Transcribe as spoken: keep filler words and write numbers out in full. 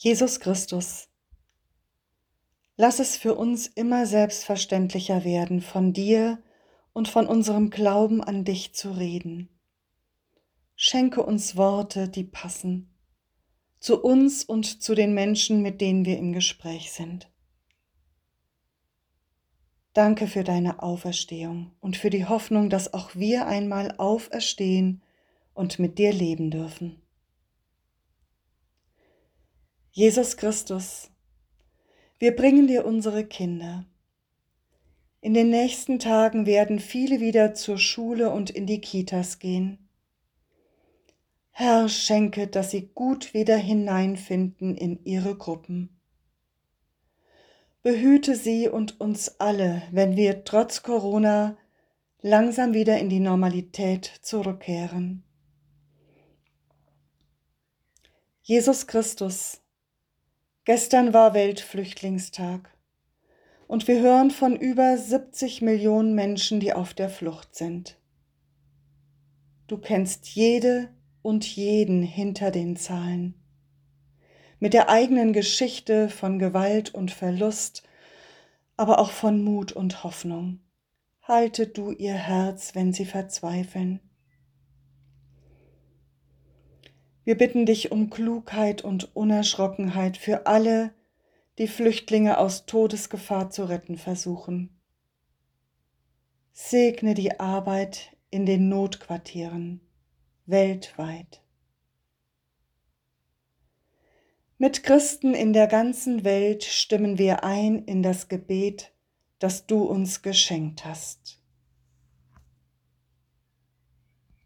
Jesus Christus, lass es für uns immer selbstverständlicher werden, von dir und von unserem Glauben an dich zu reden. Schenke uns Worte, die passen, zu uns und zu den Menschen, mit denen wir im Gespräch sind. Danke für deine Auferstehung und für die Hoffnung, dass auch wir einmal auferstehen und mit dir leben dürfen. Jesus Christus, wir bringen dir unsere Kinder. In den nächsten Tagen werden viele wieder zur Schule und in die Kitas gehen. Herr, schenke, dass sie gut wieder hineinfinden in ihre Gruppen. Behüte sie und uns alle, wenn wir trotz Corona langsam wieder in die Normalität zurückkehren. Jesus Christus, gestern war Weltflüchtlingstag und wir hören von über siebzig Millionen Menschen, die auf der Flucht sind. Du kennst jede und jeden hinter den Zahlen. Mit der eigenen Geschichte von Gewalt und Verlust, aber auch von Mut und Hoffnung. Halte du ihr Herz, wenn sie verzweifeln. Wir bitten dich um Klugheit und Unerschrockenheit für alle, die Flüchtlinge aus Todesgefahr zu retten versuchen. Segne die Arbeit in den Notquartieren weltweit. Mit Christen in der ganzen Welt stimmen wir ein in das Gebet, das du uns geschenkt hast.